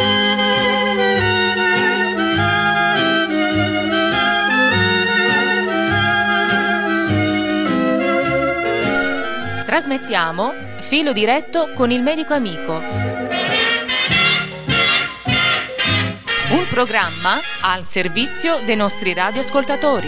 Trasmettiamo Filo diretto con il medico amico. Un programma al servizio dei nostri radioascoltatori.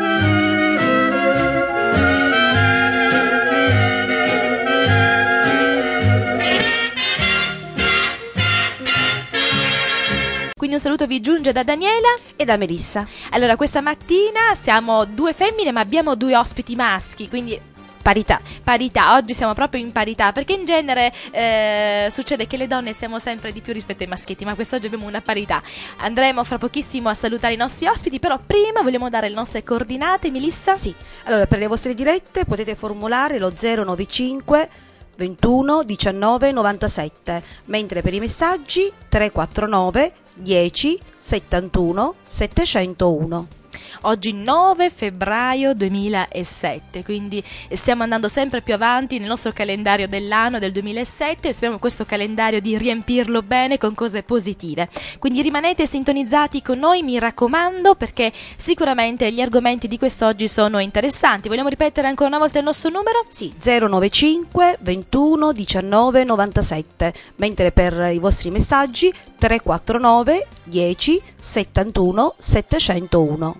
Quindi un saluto vi giunge da Daniela e da Melissa. Allora, questa mattina siamo due femmine ma abbiamo due ospiti maschi, quindi parità, oggi siamo proprio in parità, perché in genere succede che le donne siamo sempre di più rispetto ai maschietti, ma quest'oggi abbiamo una parità. Andremo fra pochissimo a salutare i nostri ospiti, però prima vogliamo dare le nostre coordinate, Melissa? Sì, allora per le vostre dirette potete formulare lo 095 21 19 97, mentre per i messaggi 349 10 71 701. Oggi 9 febbraio 2007, quindi stiamo andando sempre più avanti nel nostro calendario dell'anno del 2007 e speriamo questo calendario di riempirlo bene con cose positive. Quindi rimanete sintonizzati con noi, mi raccomando, perché sicuramente gli argomenti di quest'oggi sono interessanti. Vogliamo ripetere ancora una volta il nostro numero? Sì, 095 21 19 97, mentre per i vostri messaggi 349 10 71 701.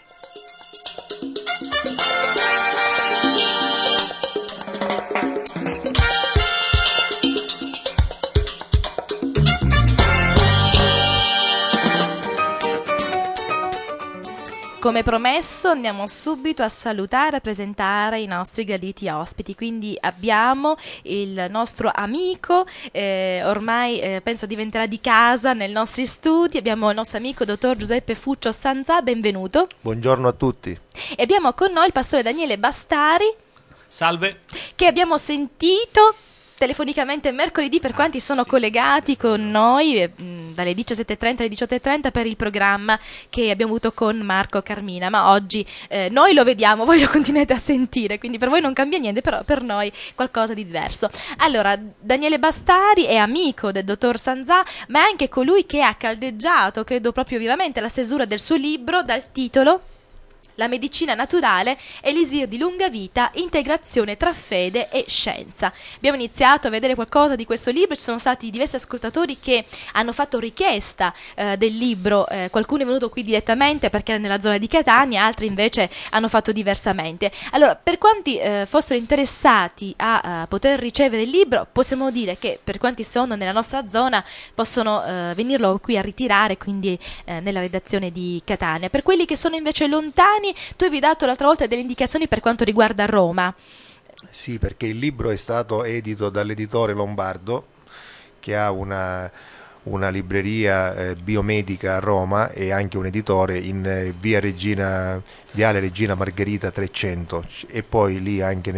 Come promesso andiamo subito a salutare e a presentare i nostri graditi ospiti, quindi abbiamo il nostro amico, ormai penso diventerà di casa nei nostri studi, abbiamo il nostro amico dottor Giuseppe Fuccio Sanzà, benvenuto. Buongiorno a tutti. E abbiamo con noi il pastore Daniele Bastari. Salve. Che abbiamo sentito telefonicamente mercoledì per quanti sono collegati con noi dalle 17.30 alle 18.30 per il programma che abbiamo avuto con Marco Carmina, ma oggi noi lo vediamo, voi lo continuate a sentire, quindi per voi non cambia niente, però per noi qualcosa di diverso. Allora, Daniele Bastari è amico del dottor Sanzà, ma è anche colui che ha caldeggiato, credo proprio vivamente, la stesura del suo libro dal titolo La medicina naturale, elisir di lunga vita, integrazione tra fede e scienza. Abbiamo iniziato a vedere qualcosa di questo libro, ci sono stati diversi ascoltatori che hanno fatto richiesta del libro, qualcuno è venuto qui direttamente perché era nella zona di Catania, altri invece hanno fatto diversamente. Allora, per quanti fossero interessati a poter ricevere il libro, possiamo dire che per quanti sono nella nostra zona possono venirlo qui a ritirare, quindi nella redazione di Catania. Per quelli che sono invece lontani, tu avevi dato l'altra volta delle indicazioni per quanto riguarda Roma. Sì, perché il libro è stato edito dall'editore Lombardo, che ha una libreria biomedica a Roma e anche un editore in Viale Regina Margherita 300, e poi lì anche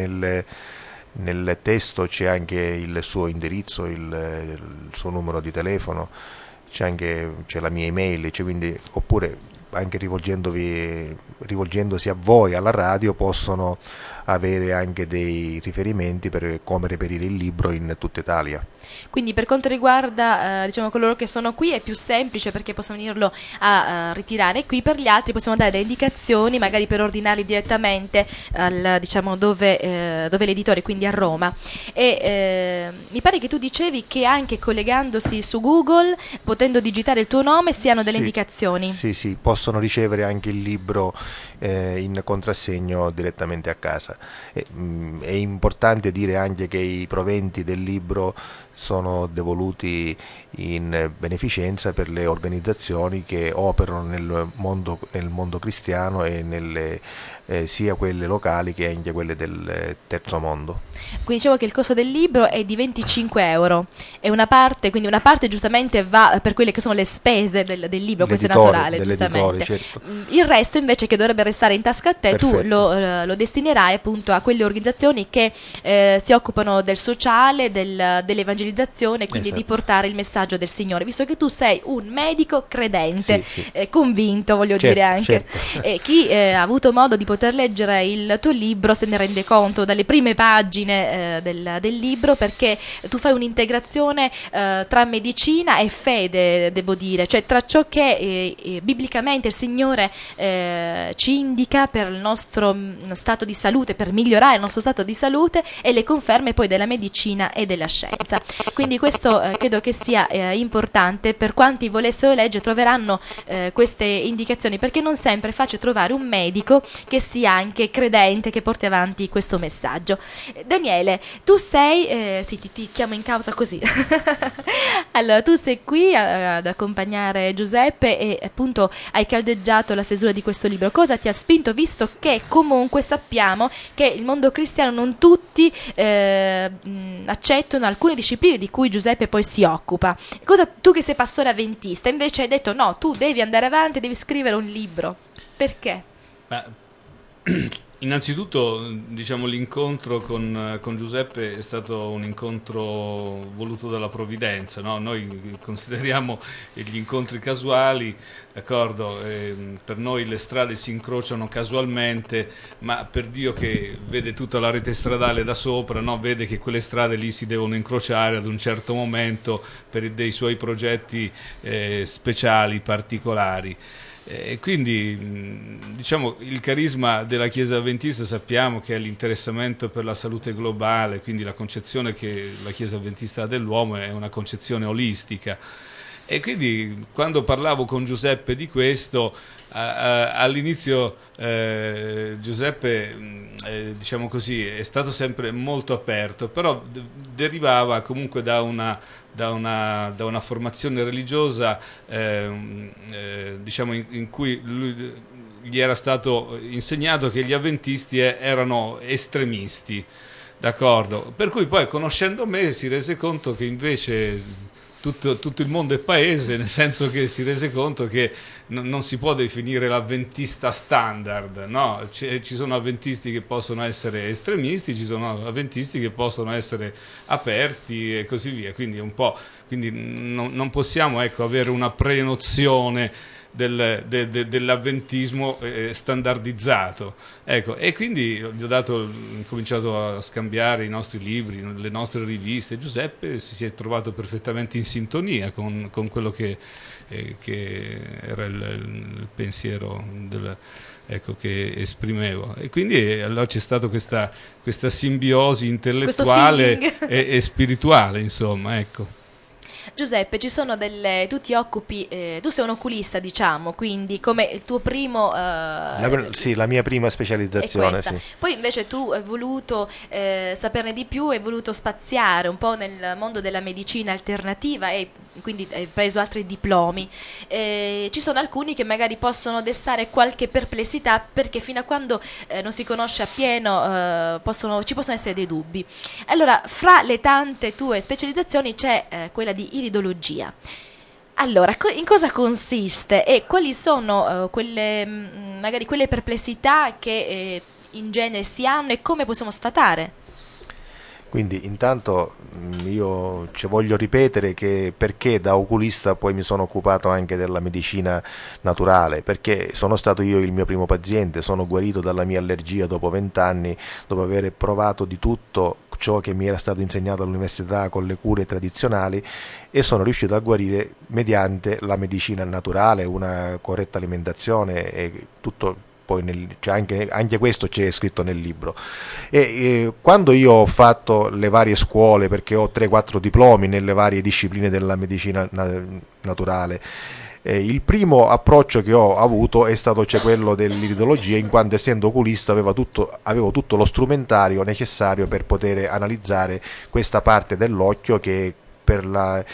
nel testo c'è anche il suo indirizzo, il suo numero di telefono, c'è la mia email, quindi, oppure anche rivolgendosi a voi, alla radio, possono avere anche dei riferimenti per come reperire il libro in tutta Italia. Quindi per quanto riguarda coloro che sono qui è più semplice perché possono venirlo a ritirare qui, per gli altri possiamo dare delle indicazioni magari per ordinarli direttamente al, dove l'editore, quindi a Roma. E mi pare che tu dicevi che anche collegandosi su Google, potendo digitare il tuo nome, si hanno delle indicazioni. Sì, possono ricevere anche il libro in contrassegno direttamente a casa. È importante dire anche che i proventi del libro sono devoluti in beneficenza per le organizzazioni che operano nel mondo cristiano e sia quelle locali che anche quelle del terzo mondo. Quindi dicevo che il costo del libro è di 25 euro e una parte giustamente va per quelle che sono le spese del libro, questo è naturale, giustamente. migliore, certo. Il resto invece, che dovrebbe restare in tasca a te, Perfetto. tu lo destinerai appunto a quelle organizzazioni che si occupano del sociale, dell'evangelizzazione, quindi Esatto. di portare il messaggio del Signore, visto che tu sei un medico credente, Sì. convinto, voglio Certo, dire anche. certo. Chi ha avuto modo di poter leggere il tuo libro se ne rende conto dalle prime pagine del libro, perché tu fai un'integrazione tra medicina e fede, devo dire, cioè tra ciò che biblicamente il Signore ci indica per il nostro stato di salute, per migliorare il nostro stato di salute, e le conferme poi della medicina e della scienza. Quindi questo credo che sia importante. Per quanti volessero leggere, troveranno queste indicazioni, perché non sempre è facile trovare un medico che sia anche credente, che porti avanti questo messaggio. Daniele, tu sei sì, ti chiamo in causa così. Allora, tu sei qui ad accompagnare Giuseppe e appunto hai caldeggiato la stesura di questo libro. Cosa ti ha spinto, visto che comunque sappiamo che il mondo cristiano non tutti accettano alcune discipline di cui Giuseppe poi si occupa? Tu che sei pastore avventista invece hai detto no, tu devi andare avanti, devi scrivere un libro. Perché? Innanzitutto, diciamo, l'incontro con Giuseppe è stato un incontro voluto dalla provvidenza, no? Noi consideriamo gli incontri casuali, d'accordo? Per noi le strade si incrociano casualmente, ma per Dio, che vede tutta la rete stradale da sopra, no? Vede che quelle strade lì si devono incrociare ad un certo momento per dei suoi progetti speciali, particolari. Quindi, diciamo, il carisma della Chiesa Adventista sappiamo che è l'interessamento per la salute globale, quindi la concezione che la Chiesa Adventista ha dell'uomo è una concezione olistica. E quindi, quando parlavo con Giuseppe di questo, all'inizio Giuseppe, diciamo così, è stato sempre molto aperto, però derivava comunque da una formazione religiosa, diciamo, in cui gli era stato insegnato che gli avventisti erano estremisti, d'accordo? Per cui poi, conoscendo me, si rese conto che invece tutto il mondo è paese, nel senso che si rese conto che non si può definire l'avventista standard, no? Ci sono avventisti che possono essere estremisti, ci sono avventisti che possono essere aperti e così via, quindi non possiamo, ecco, avere una prenozione dell'avventismo standardizzato, ecco. E quindi ho cominciato a scambiare i nostri libri, le nostre riviste. Giuseppe si è trovato perfettamente in sintonia con quello che era il pensiero ecco, che esprimevo, e quindi allora c'è stata questa simbiosi intellettuale e spirituale, insomma, ecco. Giuseppe, tu ti occupi, tu sei un oculista, diciamo, quindi come il tuo primo... Sì, la mia prima specializzazione, sì. Poi invece tu hai voluto saperne di più, hai voluto spaziare un po' nel mondo della medicina alternativa e quindi hai preso altri diplomi. Ci sono alcuni che magari possono destare qualche perplessità, perché fino a quando non si conosce appieno ci possono essere dei dubbi. Allora, fra le tante tue specializzazioni c'è quella di iridologia. Allora, in cosa consiste e quali sono magari quelle perplessità che in genere si hanno e come possiamo sfatare? Quindi intanto io ci voglio ripetere che perché da oculista poi mi sono occupato anche della medicina naturale, perché sono stato io il mio primo paziente, sono guarito dalla mia allergia dopo 20 anni, dopo aver provato di tutto ciò che mi era stato insegnato all'università con le cure tradizionali, e sono riuscito a guarire mediante la medicina naturale, una corretta alimentazione e tutto. Poi anche questo c'è scritto nel libro. Quando io ho fatto le varie scuole, perché ho 3-4 diplomi nelle varie discipline della medicina naturale, il primo approccio che ho avuto è stato quello dell'iridologia, in quanto, essendo oculista, avevo tutto lo strumentario necessario per poter analizzare questa parte dell'occhio che per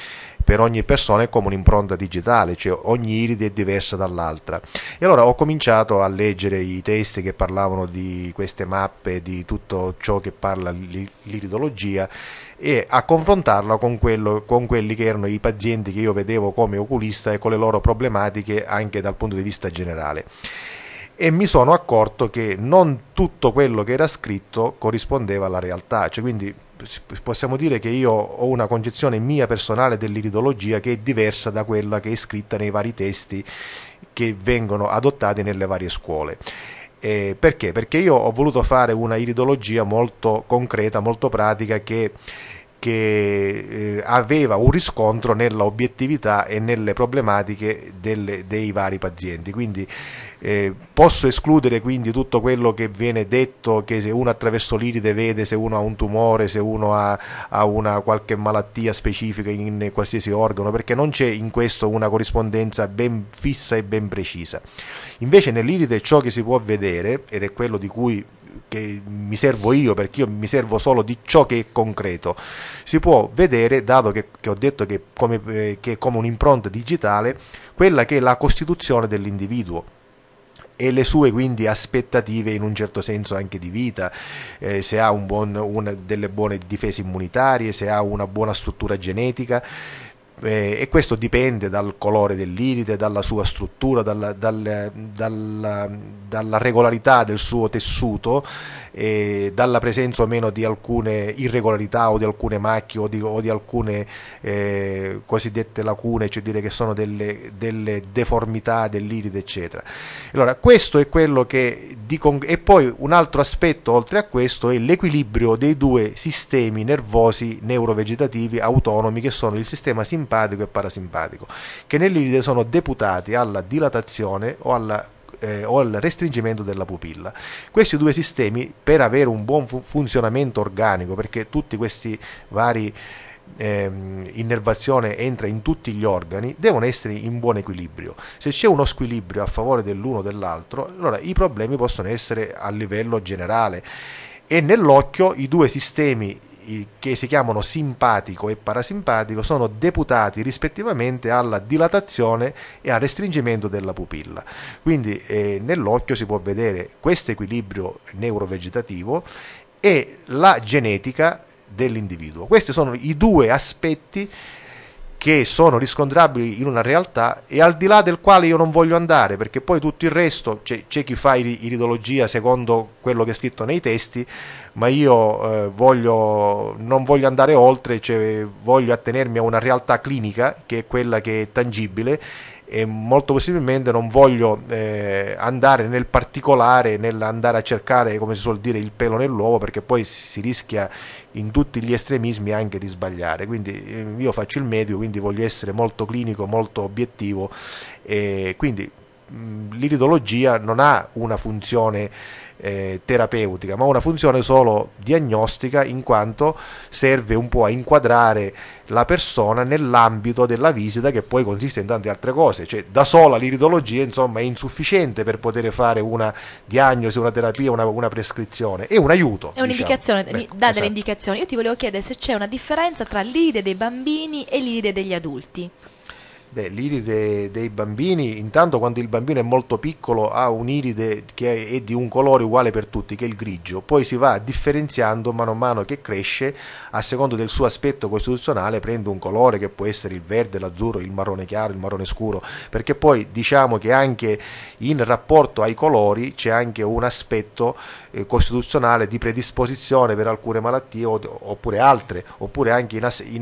per ogni persona è come un'impronta digitale, cioè ogni iride è diversa dall'altra. E allora ho cominciato a leggere i testi che parlavano di queste mappe, di tutto ciò che parla l'iridologia, e a confrontarla con quelli che erano i pazienti che io vedevo come oculista e con le loro problematiche anche dal punto di vista generale. E mi sono accorto che non tutto quello che era scritto corrispondeva alla realtà, cioè quindi possiamo dire che io ho una concezione mia personale dell'iridologia che è diversa da quella che è scritta nei vari testi che vengono adottati nelle varie scuole. Perché? Perché io ho voluto fare una iridologia molto concreta, molto pratica, che aveva un riscontro nella obiettività e nelle problematiche dei vari pazienti. Quindi posso escludere quindi tutto quello che viene detto, che se uno attraverso l'iride vede se uno ha un tumore, se uno ha una qualche malattia specifica in qualsiasi organo, perché non c'è in questo una corrispondenza ben fissa e ben precisa. Invece nell'iride ciò che si può vedere, ed è quello di cui che mi servo io, perché io mi servo solo di ciò che è concreto, si può vedere, dato che ho detto che è come un'impronta digitale, quella che è la costituzione dell'individuo e le sue quindi aspettative in un certo senso anche di vita, se ha delle buone difese immunitarie, se ha una buona struttura genetica. E questo dipende dal colore dell'iride, dalla sua struttura, dalla regolarità del suo tessuto, dalla presenza o meno di alcune irregolarità o di alcune macchie o di alcune cosiddette lacune, cioè dire che sono delle deformità dell'iride, eccetera. Allora questo è quello che e poi un altro aspetto oltre a questo è l'equilibrio dei due sistemi nervosi neurovegetativi autonomi, che sono il sistema simpatico e parasimpatico, che nell'iride sono deputati alla dilatazione o al restringimento della pupilla. Questi due sistemi, per avere un buon funzionamento organico, perché tutti questi vari innervazione entra in tutti gli organi, devono essere in buon equilibrio. Se c'è uno squilibrio a favore dell'uno o dell'altro, allora i problemi possono essere a livello generale. E nell'occhio i due sistemi che si chiamano simpatico e parasimpatico sono deputati rispettivamente alla dilatazione e al restringimento della pupilla. Quindi nell'occhio si può vedere questo equilibrio neurovegetativo e la genetica dell'individuo. Questi sono i due aspetti che sono riscontrabili in una realtà e al di là del quale io non voglio andare, perché poi tutto il resto c'è chi fa iridologia secondo quello che è scritto nei testi, ma io non voglio andare oltre, cioè voglio attenermi a una realtà clinica che è quella che è tangibile, e molto possibilmente non voglio andare nel particolare, nell'andare a cercare, come si suol dire, il pelo nell'uovo, perché poi si rischia in tutti gli estremismi anche di sbagliare. Quindi io faccio il medico, quindi voglio essere molto clinico, molto obiettivo, e quindi l'iridologia non ha una funzione terapeutica, ma una funzione solo diagnostica, in quanto serve un po' a inquadrare la persona nell'ambito della visita, che poi consiste in tante altre cose. Cioè da sola l'iridologia insomma è insufficiente per poter fare una diagnosi, una terapia, una prescrizione, è un aiuto, è un'indicazione, diciamo. dà Esatto. delle indicazioni. Io ti volevo chiedere se c'è una differenza tra l'iride dei bambini e l'iride degli adulti. L'iride dei bambini, intanto quando il bambino è molto piccolo ha un'iride che è di un colore uguale per tutti, che è il grigio, poi si va differenziando mano a mano che cresce, a seconda del suo aspetto costituzionale prende un colore che può essere il verde, l'azzurro, il marrone chiaro, il marrone scuro, perché poi diciamo che anche in rapporto ai colori c'è anche un aspetto costituzionale di predisposizione per alcune malattie oppure altre, oppure anche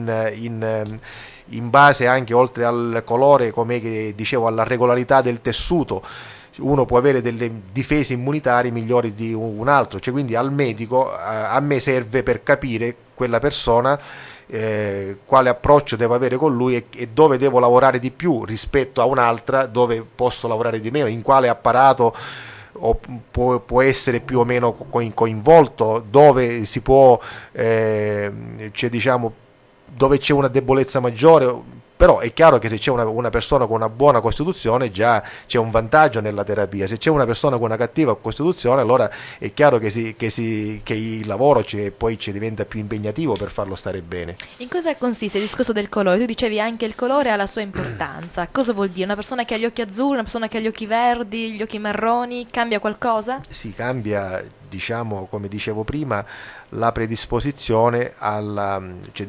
in base anche, oltre al colore, come dicevo, alla regolarità del tessuto. Uno può avere delle difese immunitarie migliori di un altro, cioè quindi al medico, a me serve per capire quella persona quale approccio devo avere con lui e dove devo lavorare di più rispetto a un'altra, dove posso lavorare di meno, in quale apparato può essere più o meno coinvolto, dove si può dove c'è una debolezza maggiore, Però è chiaro che se c'è una persona con una buona costituzione già c'è un vantaggio nella terapia. Se c'è una persona con una cattiva costituzione, allora è chiaro che il lavoro poi ci diventa più impegnativo per farlo stare bene. In cosa consiste il discorso del colore? Tu dicevi anche il colore ha la sua importanza. Cosa vuol dire? Una persona che ha gli occhi azzurri, una persona che ha gli occhi verdi, gli occhi marroni, cambia qualcosa? Si cambia, diciamo, come dicevo prima, la predisposizione alla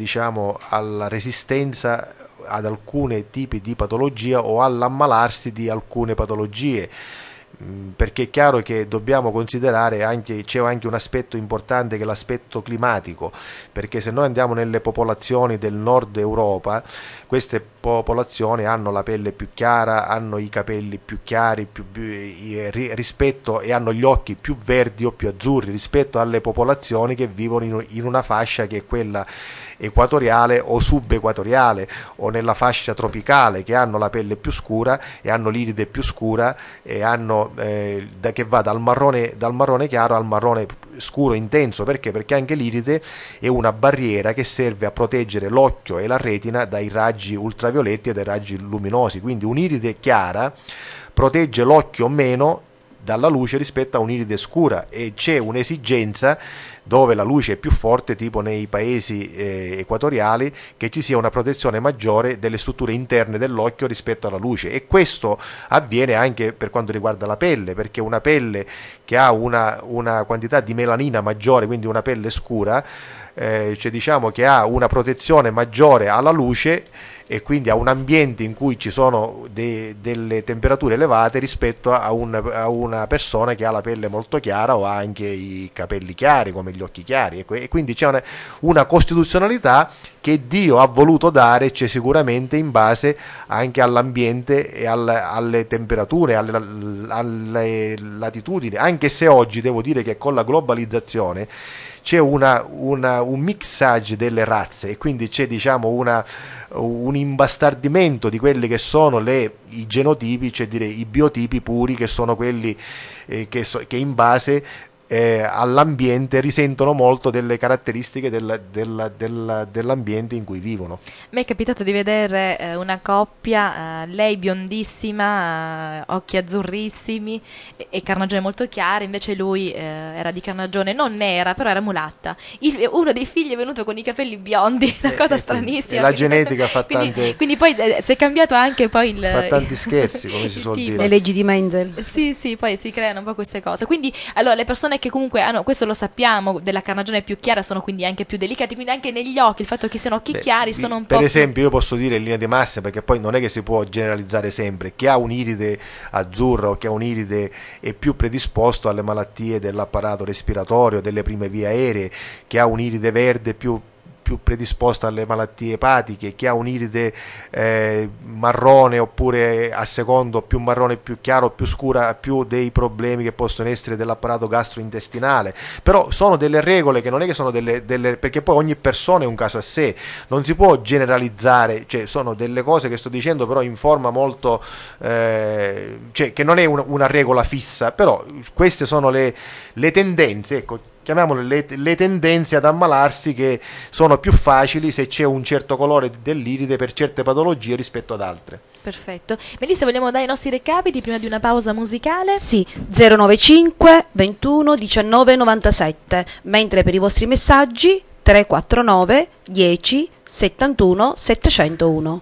resistenza ad alcuni tipi di patologia o all'ammalarsi di alcune patologie, perché è chiaro che dobbiamo considerare c'è anche un aspetto importante che è l'aspetto climatico, perché se noi andiamo nelle popolazioni del nord Europa, queste popolazioni hanno la pelle più chiara, hanno i capelli più chiari e hanno gli occhi più verdi o più azzurri rispetto alle popolazioni che vivono in una fascia che è quella equatoriale o subequatoriale o nella fascia tropicale, che hanno la pelle più scura e hanno l'iride più scura e hanno che va dal marrone chiaro al marrone scuro intenso. Perché anche l'iride è una barriera che serve a proteggere l'occhio e la retina dai raggi ultravioletti e dai raggi luminosi, quindi un'iride chiara protegge l'occhio meno dalla luce rispetto a un'iride scura, e c'è un'esigenza dove la luce è più forte, tipo nei paesi equatoriali, che ci sia una protezione maggiore delle strutture interne dell'occhio rispetto alla luce. E questo avviene anche per quanto riguarda la pelle, perché una pelle che ha una quantità di melanina maggiore, quindi una pelle scura, diciamo che ha una protezione maggiore alla luce e quindi a un ambiente in cui ci sono delle temperature elevate rispetto a una persona che ha la pelle molto chiara o ha anche i capelli chiari come gli occhi chiari, e quindi c'è una costituzionalità che Dio ha voluto dare, c'è sicuramente in base anche all'ambiente e alle temperature, alle latitudini, anche se oggi devo dire che con la globalizzazione c'è un mixage delle razze, e quindi c'è, diciamo, un imbastardimento di quelli che sono i genotipi, cioè i biotipi puri, che sono quelli che in base all'ambiente risentono molto delle caratteristiche dell'ambiente in cui vivono. Mi è capitato di vedere una coppia, lei biondissima, occhi azzurrissimi e carnagione molto chiara, invece lui era di carnagione non nera, però era mulatta. Uno dei figli è venuto con i capelli biondi, una cosa stranissima. E la genetica fa tante... Quindi poi si è cambiato anche poi fa tanti scherzi, come si suol dire. Le leggi di Mendel. Sì, poi si creano un po' queste cose. Quindi, allora, le persone che comunque hanno, questo lo sappiamo, della carnagione più chiara sono quindi anche più delicati, quindi anche negli occhi, il fatto che siano occhi chiari sono un po' per esempio io posso dire in linea di massima, perché poi non è che si può generalizzare sempre, chi ha un'iride azzurra o chi ha un'iride è più predisposto alle malattie dell'apparato respiratorio, delle prime vie aeree, chi ha un'iride verde più predisposta alle malattie epatiche, chi ha un'iride marrone oppure a secondo più marrone, più chiaro, più scura, più dei problemi che possono essere dell'apparato gastrointestinale. Però sono delle regole che non è che sono delle perché poi ogni persona è un caso a sé, non si può generalizzare, cioè sono delle cose che sto dicendo però in forma molto cioè che non è una regola fissa, però queste sono le tendenze, ecco, chiamiamole le tendenze ad ammalarsi, che sono più facili se c'è un certo colore dell'iride per certe patologie rispetto ad altre. Perfetto. Melissa, vogliamo dare i nostri recapiti prima di una pausa musicale? Sì, 095 21 19 97, mentre per i vostri messaggi 349 10 71 701.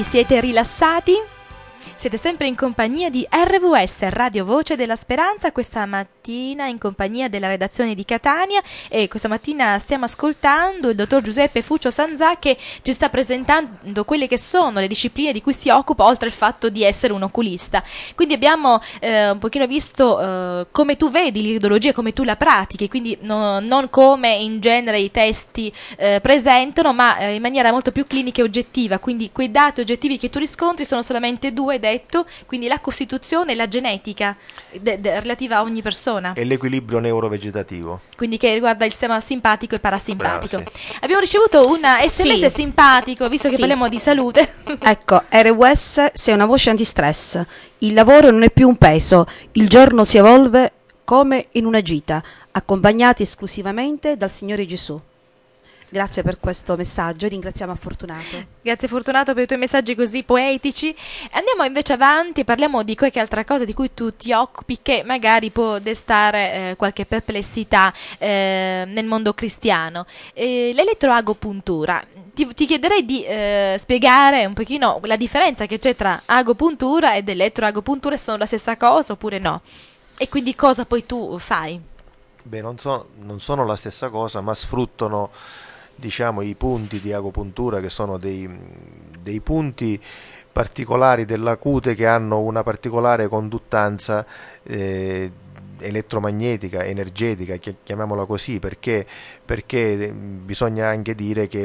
Vi siete rilassati? Siete sempre in compagnia di RVS, Radio Voce della Speranza, questa mattina in compagnia della redazione di Catania, e questa mattina stiamo ascoltando il dottor Giuseppe Fuccio Sanzà, che ci sta presentando quelle che sono le discipline di cui si occupa, oltre al fatto di essere un oculista. Quindi abbiamo un pochino visto come tu vedi l'iridologia, come tu la pratichi, quindi non come in genere i testi presentano, ma in maniera molto più clinica e oggettiva. Quindi quei dati oggettivi che tu riscontri sono solamente due, detto, quindi la costituzione e la genetica relativa a ogni persona. E l'equilibrio neurovegetativo. Quindi che riguarda il sistema simpatico e parasimpatico. Bravo, sì. Abbiamo ricevuto un SMS simpatico, visto che parliamo di salute. Ecco, RWS sei una voce antistress. Il lavoro non è più un peso, il giorno si evolve come in una gita, accompagnati esclusivamente dal Signore Gesù. Grazie per questo messaggio, ringraziamo a Fortunato. Grazie Fortunato per i tuoi messaggi così poetici. Andiamo invece avanti, parliamo di qualche altra cosa di cui tu ti occupi, che magari può destare qualche perplessità nel mondo cristiano. L'elettroagopuntura. Ti chiederei di spiegare un pochino la differenza che c'è tra agopuntura ed elettroagopuntura, sono la stessa cosa oppure no? E quindi cosa poi tu fai? Beh, non sono la stessa cosa, ma sfruttano, diciamo, i punti di agopuntura, che sono dei punti particolari della cute che hanno una particolare conduttanza elettromagnetica, energetica, chiamiamola così, perché bisogna anche dire che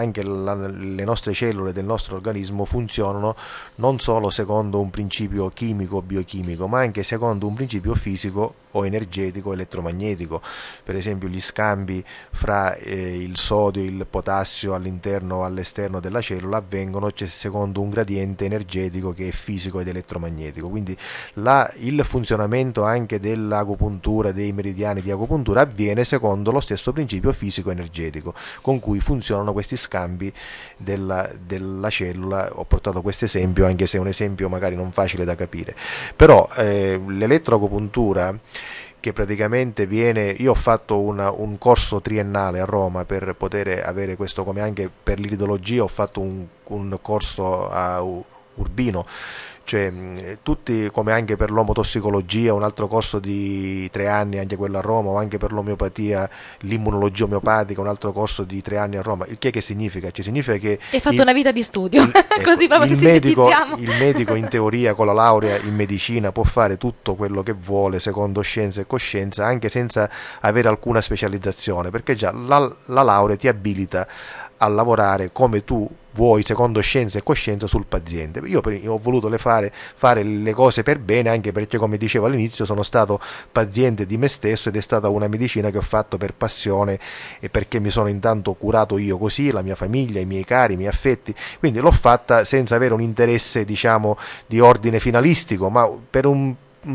le nostre cellule del nostro organismo funzionano non solo secondo un principio chimico o biochimico, ma anche secondo un principio fisico o energetico elettromagnetico. Per esempio gli scambi fra il sodio e il potassio all'interno o all'esterno della cellula avvengono secondo un gradiente energetico che è fisico ed elettromagnetico. Quindi il funzionamento anche dell'agopuntura, dei meridiani di agopuntura, avviene secondo lo stesso principio fisico energetico con cui funzionano questi scambi della cellula. Ho portato questo esempio, anche se è un esempio magari non facile da capire, però l'elettroagopuntura, che praticamente io ho fatto un corso triennale a Roma per poter avere questo, come anche per l'iridologia ho fatto un corso a Urbino, cioè tutti, come anche per l'omotossicologia, un altro corso di 3 anni, anche quello a Roma, o anche per l'omeopatia, l'immunologia omeopatica, un altro corso di 3 anni a Roma. Il che significa? Ci significa che hai fatto una vita di studio, così proprio se sintetizziamo. Il medico in teoria con la laurea in medicina può fare tutto quello che vuole secondo scienza e coscienza, anche senza avere alcuna specializzazione, perché già la laurea ti abilita a lavorare come tu vuoi, secondo scienza e coscienza, sul paziente. Io ho voluto fare le cose per bene, anche perché, come dicevo all'inizio, sono stato paziente di me stesso ed è stata una medicina che ho fatto per passione e perché mi sono intanto curato io così, la mia famiglia, i miei cari, i miei affetti. Quindi l'ho fatta senza avere un interesse, diciamo, di ordine finalistico, ma per un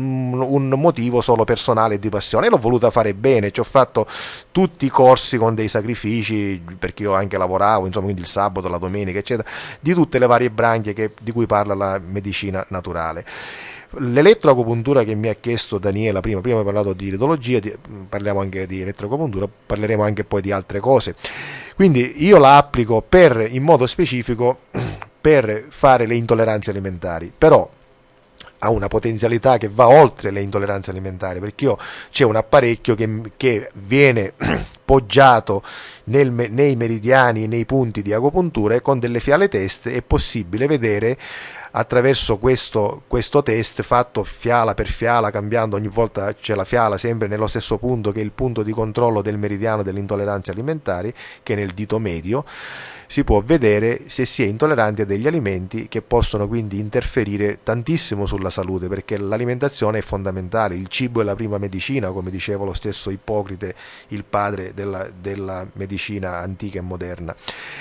motivo solo personale e di passione. E l'ho voluta fare bene, ci ho fatto tutti i corsi con dei sacrifici, perché io anche lavoravo, insomma, quindi il sabato, la domenica, eccetera, di tutte le varie branche di cui parla la medicina naturale. L'elettroagopuntura che mi ha chiesto Daniela prima ho parlato di iridologia, parliamo anche di elettroagopuntura, parleremo anche poi di altre cose. Quindi io la applico in modo specifico per fare le intolleranze alimentari, però ha una potenzialità che va oltre le intolleranze alimentari, perché c'è un apparecchio che viene poggiato nei meridiani, nei punti di agopuntura, e con delle fiale test è possibile vedere, attraverso questo test fatto fiala per fiala, cambiando ogni volta c'è la fiala sempre nello stesso punto, che è il punto di controllo del meridiano delle intolleranze alimentari, che è nel dito medio. Si può vedere se si è intolleranti a degli alimenti, che possono quindi interferire tantissimo sulla salute, perché l'alimentazione è fondamentale. Il cibo è la prima medicina, come diceva lo stesso Ippocrite, il padre della medicina antica e moderna.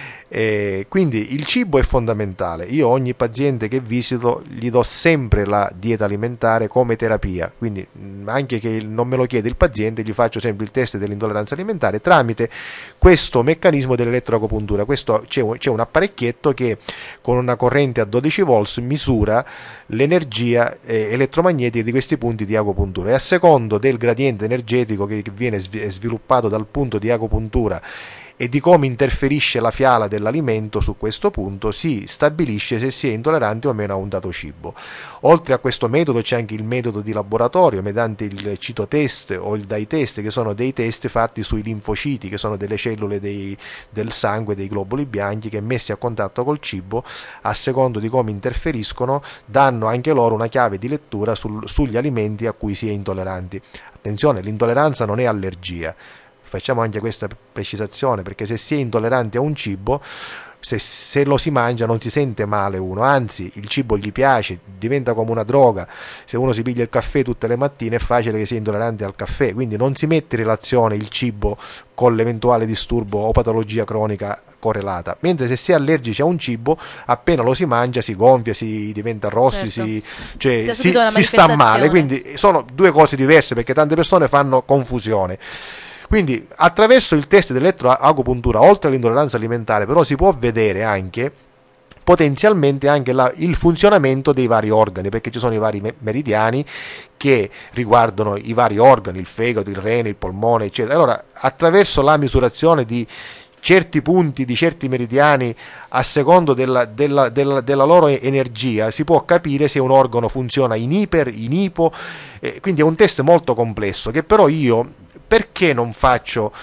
Quindi il cibo è fondamentale. Io ogni paziente che visito gli do sempre la dieta alimentare come terapia, quindi anche che non me lo chiede il paziente, gli faccio sempre il test dell'intolleranza alimentare tramite questo meccanismo dell'elettroagopuntura. C'è un apparecchietto che con una corrente a 12 volts misura l'energia elettromagnetica di questi punti di agopuntura, e a secondo del gradiente energetico che viene sviluppato dal punto di agopuntura e di come interferisce la fiala dell'alimento su questo punto si stabilisce se si è intolleranti o meno a un dato cibo. Oltre a questo metodo c'è anche il metodo di laboratorio mediante il citotest o il dye test, che sono dei test fatti sui linfociti, che sono delle cellule del sangue, dei globuli bianchi, che messi a contatto col cibo, a secondo di come interferiscono, danno anche loro una chiave di lettura sugli alimenti a cui si è intolleranti. Attenzione, l'intolleranza non è allergia. Facciamo anche questa precisazione, perché se si è intolleranti a un cibo, se lo si mangia non si sente male uno, anzi il cibo gli piace, diventa come una droga. Se uno si piglia il caffè tutte le mattine è facile che sia intollerante al caffè, quindi non si mette in relazione il cibo con l'eventuale disturbo o patologia cronica correlata, mentre se si è allergici a un cibo, appena lo si mangia si gonfia, si diventa rossi, certo. si sta male, quindi sono due cose diverse, perché tante persone fanno confusione. Quindi attraverso il test dell'elettroagopuntura, oltre all'intolleranza alimentare, però si può vedere anche potenzialmente anche il funzionamento dei vari organi, perché ci sono i vari meridiani che riguardano i vari organi, il fegato, il rene, il polmone, eccetera. Allora, attraverso la misurazione di certi punti, di certi meridiani, a secondo della loro energia, si può capire se un organo funziona in iper, in ipo, quindi è un test molto complesso, che però io perché non faccio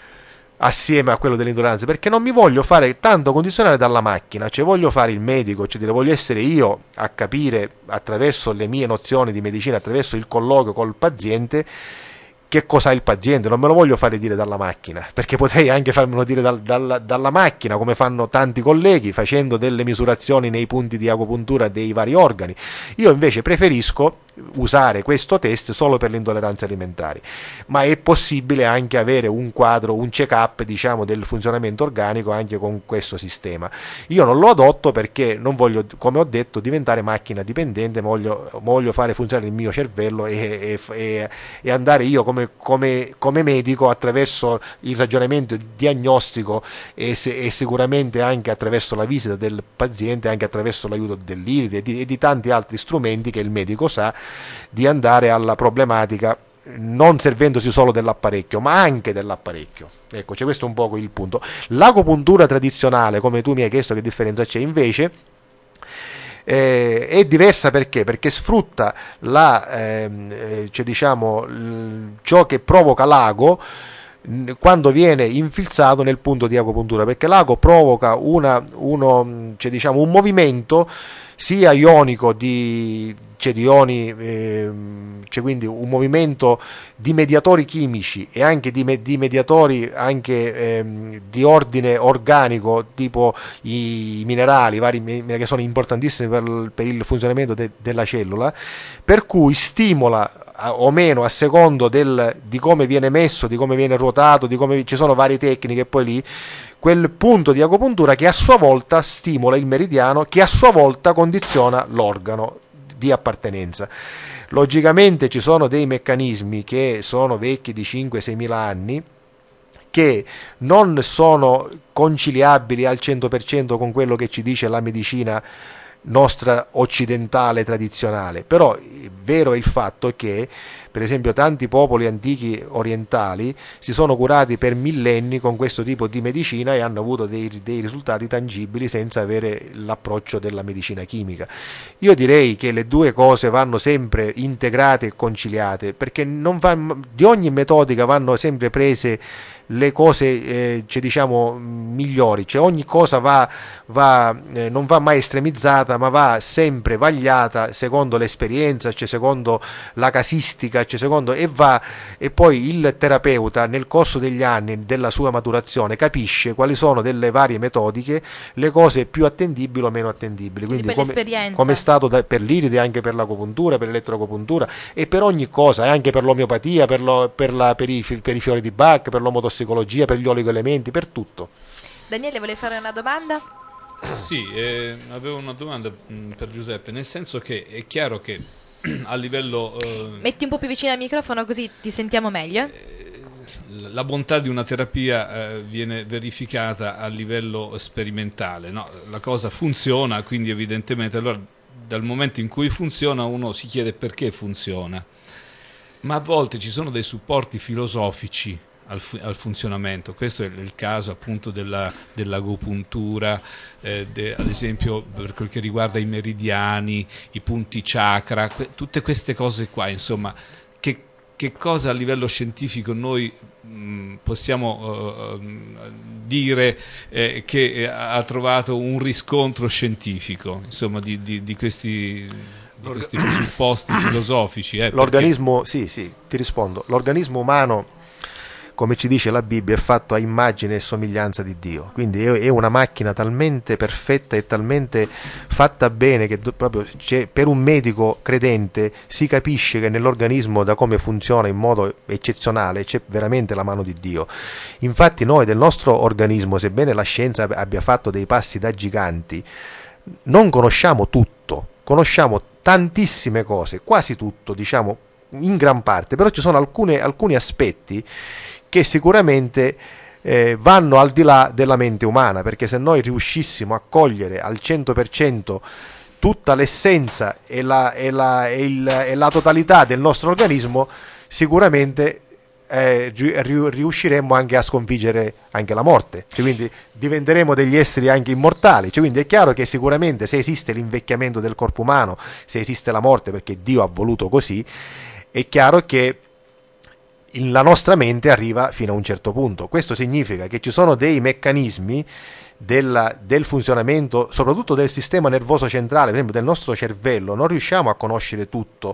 assieme a quello dell'intolleranza? Perché non mi voglio fare tanto condizionare dalla macchina, cioè voglio fare il medico, cioè voglio essere io a capire attraverso le mie nozioni di medicina, attraverso il colloquio col paziente, che cosa ha il paziente. Non me lo voglio fare dire dalla macchina, perché potrei anche farmelo dire dalla macchina, come fanno tanti colleghi facendo delle misurazioni nei punti di agopuntura dei vari organi. Io invece preferisco usare questo test solo per le intolleranze alimentari, ma è possibile anche avere un quadro, un check-up, diciamo, del funzionamento organico anche con questo sistema. Io non lo adotto perché non voglio, come ho detto, diventare macchina dipendente, ma voglio fare funzionare il mio cervello e andare io come medico attraverso il ragionamento diagnostico e sicuramente anche attraverso la visita del paziente, anche attraverso l'aiuto dell'IRID e di tanti altri strumenti che il medico sa, di andare alla problematica, non servendosi solo dell'apparecchio ma anche dell'apparecchio. Ecco, c'è questo un poco il punto. L'agopuntura tradizionale, come tu mi hai chiesto che differenza c'è, invece è diversa. Perché sfrutta ciò che provoca l'ago quando viene infilzato nel punto di agopuntura, perché l'ago provoca un movimento sia ionico di ioni, quindi un movimento di mediatori chimici e anche di mediatori anche di ordine organico, tipo i minerali vari, che sono importantissimi per il funzionamento della cellula, per cui stimola o meno a secondo di come viene messo, di come viene ruotato, di come ci sono varie tecniche poi lì, quel punto di agopuntura che a sua volta stimola il meridiano, che a sua volta condiziona l'organo di appartenenza. Logicamente ci sono dei meccanismi che sono vecchi di 5-6 mila anni, che non sono conciliabili al 100% con quello che ci dice la medicina nostra occidentale tradizionale, però vero è il fatto che per esempio tanti popoli antichi orientali si sono curati per millenni con questo tipo di medicina e hanno avuto dei risultati tangibili senza avere l'approccio della medicina chimica. Io direi che le due cose vanno sempre integrate e conciliate, perché di ogni metodica vanno sempre prese le cose migliori, cioè ogni cosa non va mai estremizzata, ma va sempre vagliata secondo l'esperienza, cioè secondo la casistica, e poi il terapeuta nel corso degli anni della sua maturazione capisce quali sono delle varie metodiche le cose più attendibili o meno attendibili, quindi come è stato per l'iride, anche per l'agopuntura, per l'elettroagopuntura e per ogni cosa, anche per l'omeopatia, per i fiori di Bach, per l'omotossicologia, per gli oligoelementi, per tutto. Daniele, vuole fare una domanda? Sì, avevo una domanda per Giuseppe, nel senso che è chiaro che a livello... Metti un po' più vicino al microfono così ti sentiamo meglio. La bontà di una terapia viene verificata a livello sperimentale, no? La cosa funziona, quindi evidentemente allora dal momento in cui funziona uno si chiede perché funziona, ma a volte ci sono dei supporti filosofici al funzionamento. Questo è il caso appunto dell'agopuntura, ad esempio per quel che riguarda i meridiani, i punti chakra, tutte queste cose qua, insomma, che cosa a livello scientifico noi possiamo dire che ha trovato un riscontro scientifico, insomma, di questi presupposti filosofici. L'organismo, sì, ti rispondo. L'organismo umano, come ci dice la Bibbia, è fatto a immagine e somiglianza di Dio, quindi è una macchina talmente perfetta e talmente fatta bene che proprio per un medico credente si capisce che nell'organismo, da come funziona in modo eccezionale, c'è veramente la mano di Dio. Infatti noi del nostro organismo, sebbene la scienza abbia fatto dei passi da giganti, non conosciamo tutto, conosciamo tantissime cose, quasi tutto, diciamo in gran parte, però ci sono alcuni aspetti che sicuramente vanno al di là della mente umana, perché se noi riuscissimo a cogliere al 100% tutta l'essenza e la totalità del nostro organismo, sicuramente riusciremmo anche a sconfiggere anche la morte, cioè, quindi diventeremo degli esseri anche immortali, cioè, quindi è chiaro che sicuramente se esiste l'invecchiamento del corpo umano, se esiste la morte perché Dio ha voluto così, è chiaro che la nostra mente arriva fino a un certo punto. Questo significa che ci sono dei meccanismi del funzionamento, soprattutto del sistema nervoso centrale, per esempio del nostro cervello, non riusciamo a conoscere tutto.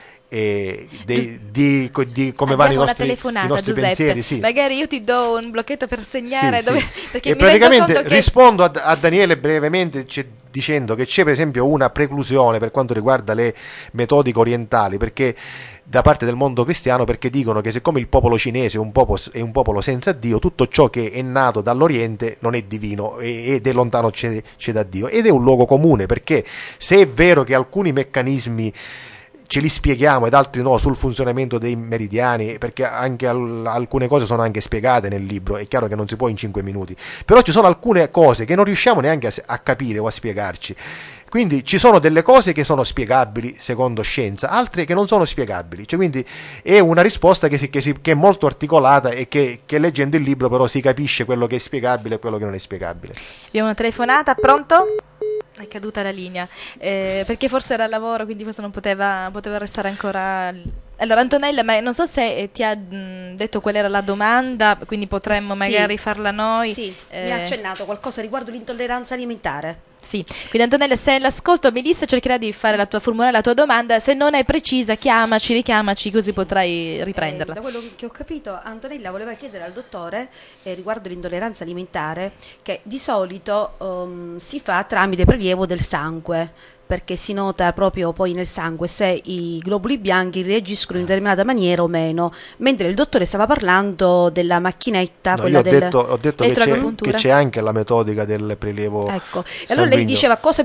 Di come vanno i nostri pensieri, sì. Magari io ti do un blocchetto per segnare sì. Perché e mi praticamente rendo conto che... rispondo a Daniele brevemente dicendo che c'è per esempio una preclusione per quanto riguarda le metodiche orientali, perché da parte del mondo cristiano, perché dicono che siccome il popolo cinese è un popolo senza Dio, tutto ciò che è nato dall'Oriente non è divino ed è lontano c'è da Dio, ed è un luogo comune, perché se è vero che alcuni meccanismi ce li spieghiamo ed altri no sul funzionamento dei meridiani, perché anche alcune cose sono anche spiegate nel libro, è chiaro che non si può in 5 minuti, però ci sono alcune cose che non riusciamo neanche a capire o a spiegarci, quindi ci sono delle cose che sono spiegabili secondo scienza, altre che non sono spiegabili, cioè, quindi è una risposta che è molto articolata e che leggendo il libro però si capisce quello che è spiegabile e quello che non è spiegabile. Abbiamo una telefonata, pronto? È caduta la linea, perché forse era al lavoro, quindi forse non poteva restare ancora. Allora Antonella, ma non so se ti ha detto qual era la domanda, quindi potremmo magari farla noi. Sì, mi ha accennato qualcosa riguardo l'intolleranza alimentare. Sì, quindi Antonella, se l'ascolto Melissa cercherà di formulare la tua domanda, se non è precisa richiamaci così potrai riprenderla. Da quello che ho capito, Antonella voleva chiedere al dottore riguardo l'intolleranza alimentare, che di solito si fa tramite prelievo del sangue, perché si nota proprio poi nel sangue se i globuli bianchi reagiscono in determinata maniera o meno, mentre il dottore stava parlando della macchinetta, quella ho detto che c'è anche la metodica del prelievo. Ecco, e allora lei diceva cosa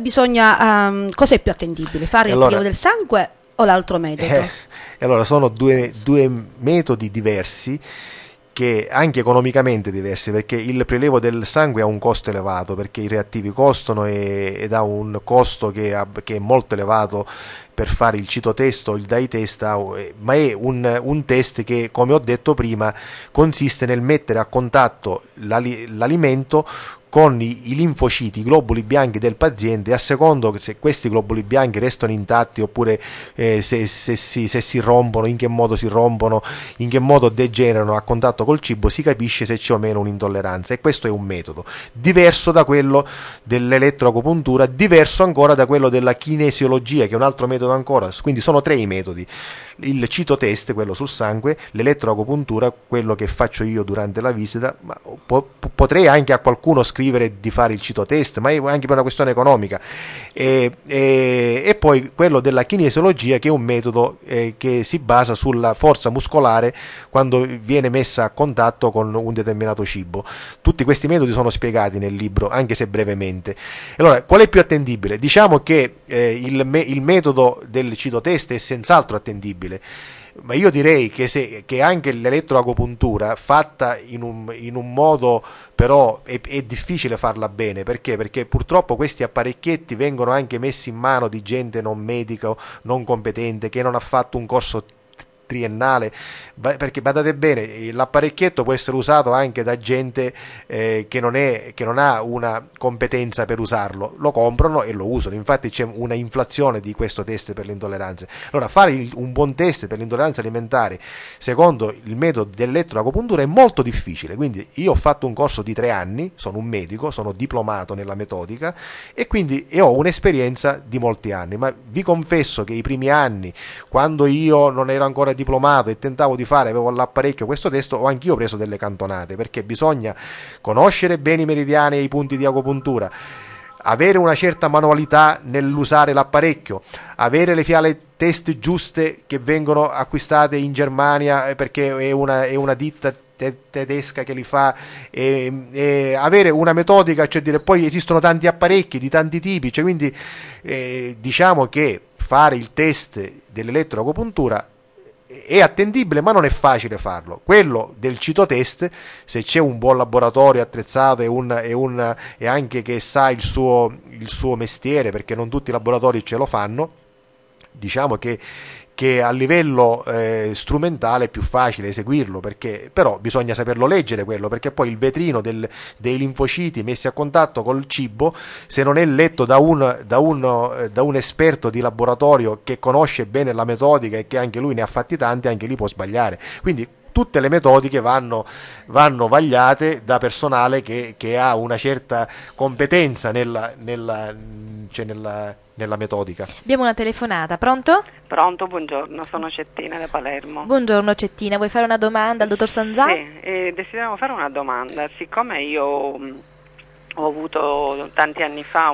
cosa è più attendibile, fare il prelievo del sangue o l'altro metodo? Allora sono due metodi diversi, che anche economicamente diversi, perché il prelievo del sangue ha un costo elevato, perché i reattivi costano ed ha un costo che è molto elevato per fare il citotest o il dye test, ma è un test che, come ho detto prima, consiste nel mettere a contatto l'alimento con i linfociti, i globuli bianchi del paziente, a secondo se questi globuli bianchi restano intatti oppure se si rompono, in che modo si rompono, in che modo degenerano a contatto col cibo, si capisce se c'è o meno un'intolleranza. E questo è un metodo diverso da quello dell'elettroacupuntura, diverso ancora da quello della kinesiologia, che è un altro metodo ancora. Quindi sono 3 i metodi: il citotest, quello sul sangue, l'elettroacupuntura, quello che faccio io durante la visita, ma potrei anche a qualcuno scrivere di fare il citotest, ma è anche per una questione economica, e poi quello della kinesiologia, che è un metodo che si basa sulla forza muscolare quando viene messa a contatto con un determinato cibo. Tutti questi metodi sono spiegati nel libro, anche se brevemente. Allora, qual è più attendibile? Diciamo che il metodo del citotest è senz'altro attendibile, ma io direi che anche l'elettroacupuntura fatta in un modo, però è difficile farla bene. Perché? Perché purtroppo questi apparecchietti vengono anche messi in mano di gente non medica, non competente, che non ha fatto un corso triennale, perché badate bene, l'apparecchietto può essere usato anche da gente che non ha una competenza per usarlo, lo comprano e lo usano. Infatti c'è una inflazione di questo test per le intolleranze. Allora fare un buon test per l'intolleranza alimentare secondo il metodo dell'elettroagopuntura è molto difficile. Quindi io ho fatto un corso di 3 anni, sono un medico, sono diplomato nella metodica e quindi ho un'esperienza di molti anni, ma vi confesso che i primi anni, quando io non ero ancora diplomato e tentavo di fare, avevo l'apparecchio questo test, ho anch'io preso delle cantonate, perché bisogna conoscere bene i meridiani e i punti di agopuntura, avere una certa manualità nell'usare l'apparecchio, avere le fiale test giuste che vengono acquistate in Germania perché è una ditta tedesca che li fa, e avere una metodica, cioè dire, poi esistono tanti apparecchi di tanti tipi, cioè quindi diciamo che fare il test dell'elettroagopuntura è attendibile, ma non è facile farlo. Quello del citotest, se c'è un buon laboratorio attrezzato e anche che sa il suo mestiere, perché non tutti i laboratori ce lo fanno, diciamo che a livello strumentale è più facile eseguirlo, perché però bisogna saperlo leggere quello, perché poi il vetrino dei linfociti messi a contatto col cibo, se non è letto da un esperto di laboratorio che conosce bene la metodica e che anche lui ne ha fatti tanti, anche lì può sbagliare. Quindi tutte le metodiche vanno vagliate da personale che ha una certa competenza nella metodica. Abbiamo una telefonata, pronto? Pronto, buongiorno, sono Cettina da Palermo. Buongiorno Cettina, vuoi fare una domanda al dottor Sanzà? Sì, desideravo fare una domanda. Siccome io ho avuto tanti anni fa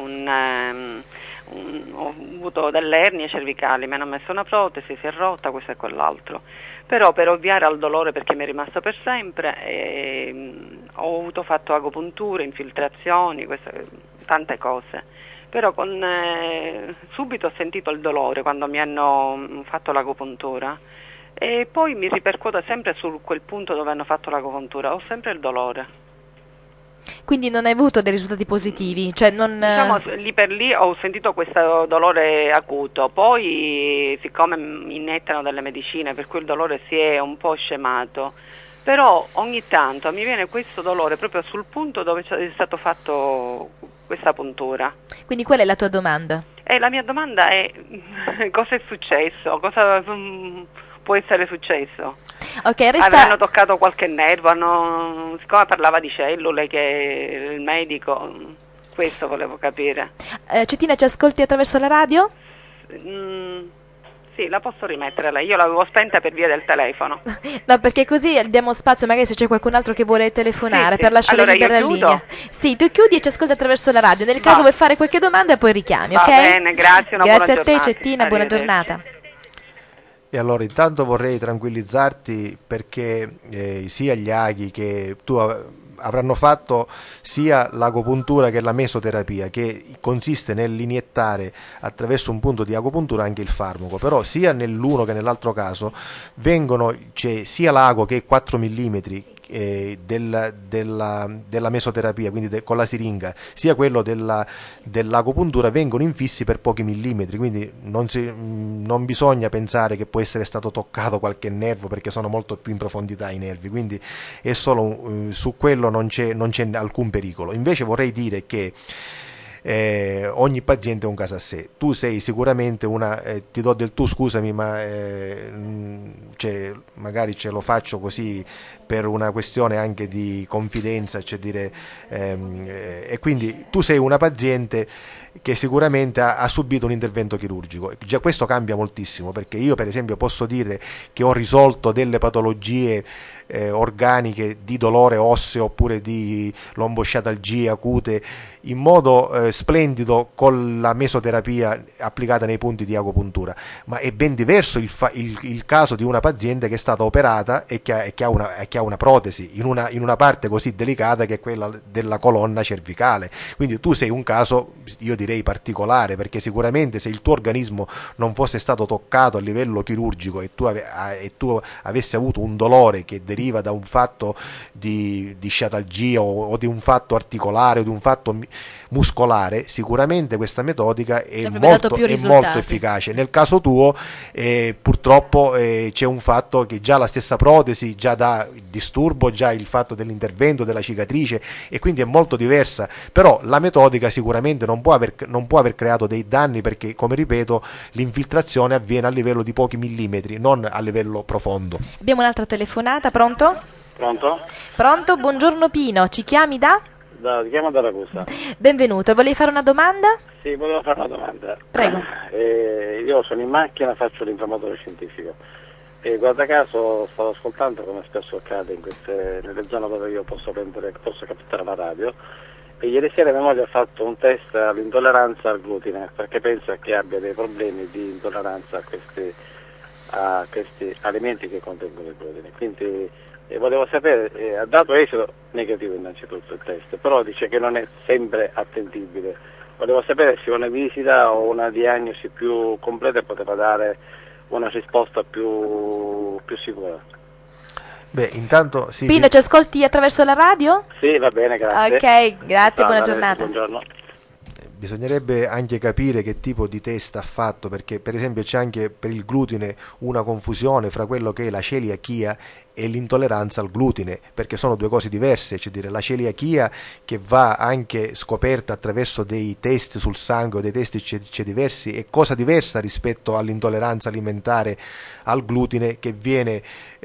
ho avuto delle ernie cervicali, mi hanno messo una protesi, si è rotta, questo e quell'altro. Però per ovviare al dolore, perché mi è rimasto per sempre, ho fatto agopunture, infiltrazioni, tante cose. Però subito ho sentito il dolore quando mi hanno fatto l'agopuntura e poi mi ripercuote sempre su quel punto dove hanno fatto l'agopuntura, ho sempre il dolore. Quindi non hai avuto dei risultati positivi? Cioè non... Diciamo, lì per lì ho sentito questo dolore acuto, poi siccome mi iniettano delle medicine per cui il dolore si è un po' scemato, però ogni tanto mi viene questo dolore proprio sul punto dove è stato fatto questa puntura. Quindi qual è la tua domanda? La mia domanda è cosa è successo? Cosa può essere successo? Okay, avranno toccato qualche nervo, siccome parlava di cellule che il medico, questo volevo capire. Cettina, ci ascolti attraverso la radio? Sì, la posso rimettere lei, io l'avevo spenta per via del telefono. No, perché così diamo spazio magari se c'è qualcun altro che vuole telefonare, sì, per lasciare allora libera la linea. Sì, tu chiudi e ci ascolti attraverso la radio, nel caso vuoi fare qualche domanda e poi richiami, ok? Va bene, grazie, una grazie buona a te giornata. Cettina, buona giornata. E allora intanto vorrei tranquillizzarti, perché sia gli aghi che tu avranno fatto sia l'agopuntura che la mesoterapia, che consiste nell'iniettare attraverso un punto di agopuntura anche il farmaco, però sia nell'uno che nell'altro caso c'è sia l'ago che 4 mm della mesoterapia, quindi con la siringa, sia quello dell'agopuntura vengono infissi per pochi millimetri, quindi non bisogna pensare che può essere stato toccato qualche nervo, perché sono molto più in profondità i nervi, quindi è solo su quello non c'è alcun pericolo. Invece vorrei dire che ogni paziente è un caso a sé. Tu sei sicuramente ti do del tu, scusami, ma magari ce lo faccio così per una questione anche di confidenza, cioè dire, e quindi tu sei una paziente che sicuramente ha subito un intervento chirurgico. Già questo cambia moltissimo, perché io per esempio posso dire che ho risolto delle patologie organiche di dolore osseo oppure di lombosciatalgie acute in modo splendido con la mesoterapia applicata nei punti di agopuntura, ma è ben diverso il caso di una paziente che è stata operata e che ha una protesi in una parte così delicata che è quella della colonna cervicale. Quindi tu sei un caso, io direi, particolare, perché sicuramente se il tuo organismo non fosse stato toccato a livello chirurgico e tu avessi avuto un dolore che deriva da un fatto di sciatalgia o di un fatto articolare o di un fatto muscolare, sicuramente questa metodica è molto efficace. Nel caso tuo purtroppo c'è un fatto che già la stessa protesi già dà il disturbo, già il fatto dell'intervento, della cicatrice, e quindi è molto diversa, però la metodica sicuramente non può aver creato dei danni, perché, come ripeto, l'infiltrazione avviene a livello di pochi millimetri, non a livello profondo. Abbiamo un'altra telefonata, pronto? Pronto, buongiorno Pino, ci chiami da? Ti chiamo da Ragusa. Benvenuto, volevi fare una domanda? Sì, volevo fare una domanda. Prego. Io sono in macchina, faccio l'informatore scientifico e guarda caso stavo ascoltando, come spesso accade nelle zone dove io posso captare la radio, e ieri sera mia moglie ha fatto un test all'intolleranza al glutine, perché pensa che abbia dei problemi di intolleranza a questi alimenti che contengono il glutine. Quindi volevo sapere, ha dato esito negativo innanzitutto il test, però dice che non è sempre attendibile. Volevo sapere se una visita o una diagnosi più completa poteva dare una risposta più sicura. Beh, intanto sì. Pino, ci ascolti attraverso la radio? Sì, va bene, grazie. Ok, grazie, buona giornata. Buongiorno. Bisognerebbe anche capire che tipo di test ha fatto, perché per esempio c'è anche per il glutine una confusione fra quello che è la celiachia e l'intolleranza al glutine, perché sono due cose diverse. Cioè dire, la celiachia, che va anche scoperta attraverso dei test sul sangue o dei test diversi, è cosa diversa rispetto all'intolleranza alimentare al glutine, che viene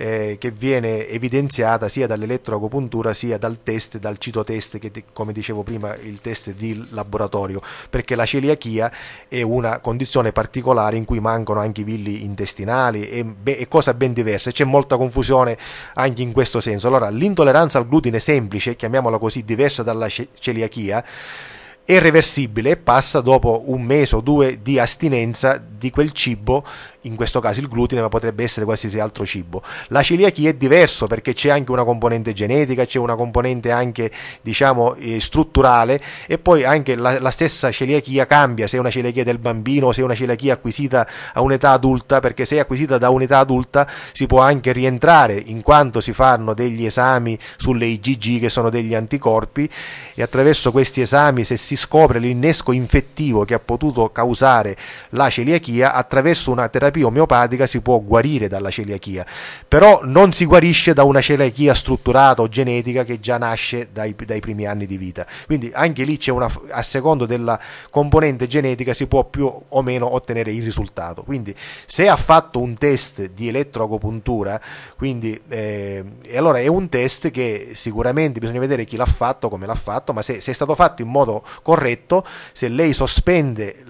evidenziata sia dall'elettroagopuntura sia dal citotest, che come dicevo prima il test di laboratorio, perché la celiachia è una condizione particolare in cui mancano anche i villi intestinali, è cosa ben diversa, c'è molta confusione anche in questo senso. Allora, l'intolleranza al glutine semplice, chiamiamola così, diversa dalla celiachia, è reversibile e passa dopo un mese o due di astinenza di quel cibo, in questo caso il glutine, ma potrebbe essere qualsiasi altro cibo. La celiachia è diverso, perché c'è anche una componente genetica, c'è una componente anche strutturale, e poi anche la stessa celiachia cambia se è una celiachia del bambino o se è una celiachia acquisita a un'età adulta, perché se è acquisita da un'età adulta si può anche rientrare, in quanto si fanno degli esami sulle IgG, che sono degli anticorpi, e attraverso questi esami, se si scopre l'innesco infettivo che ha potuto causare la celiachia, attraverso una terapia omeopatica si può guarire dalla celiachia, però non si guarisce da una celiachia strutturata o genetica che già nasce dai primi anni di vita. Quindi anche lì c'è a secondo della componente genetica si può più o meno ottenere il risultato. Quindi se ha fatto un test di elettroagopuntura, quindi allora è un test che sicuramente bisogna vedere chi l'ha fatto, come l'ha fatto, ma se è stato fatto in modo corretto, se lei sospende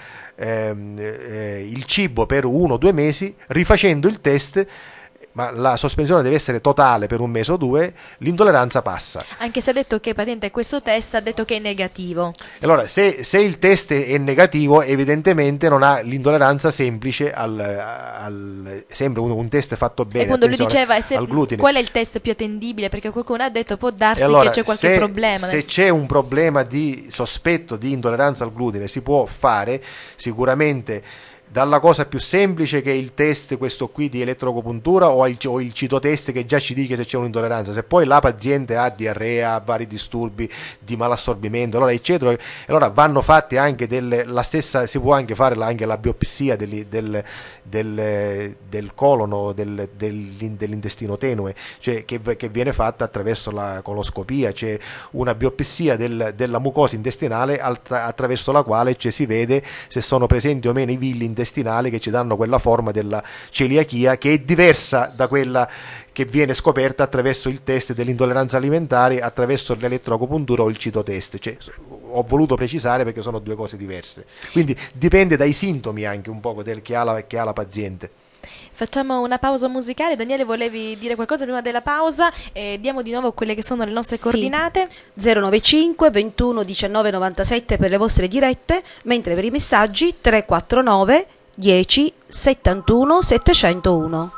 il cibo per 1 o 2 mesi, rifacendo il test, ma la sospensione deve essere totale per 1 mese o 2, l'intolleranza passa. Anche se ha detto che questo test ha detto che è negativo. Allora, se il test è negativo, evidentemente non ha l'intolleranza semplice sempre un test fatto bene. E quando lui diceva al glutine, qual è il test più attendibile, perché qualcuno ha detto può darsi allora, che c'è qualche problema. Se c'è un problema di sospetto di intolleranza al glutine, si può fare sicuramente dalla cosa più semplice, che è il test questo qui di elettroagopuntura, o il citotest, che già ci dice se c'è un'intolleranza. Se poi la paziente ha diarrea, ha vari disturbi di malassorbimento, allora eccetera, allora vanno fatte anche la stessa, si può anche fare anche la biopsia del colono, dell'intestino tenue, cioè che viene fatta attraverso la coloscopia. C'è una biopsia della mucosa intestinale attraverso la quale si vede se sono presenti o meno i villi intestinali che ci danno quella forma della celiachia, che è diversa da quella che viene scoperta attraverso il test dell'intolleranza alimentare, attraverso l'elettroagopuntura o il citotest. Cioè, ho voluto precisare perché sono due cose diverse, quindi dipende dai sintomi anche un po' che ha la paziente. Facciamo una pausa musicale. Daniele, volevi dire qualcosa prima della pausa? Diamo di nuovo quelle che sono le nostre coordinate. 095 21 19 97 per le vostre dirette, mentre per i messaggi 349 10 71 701.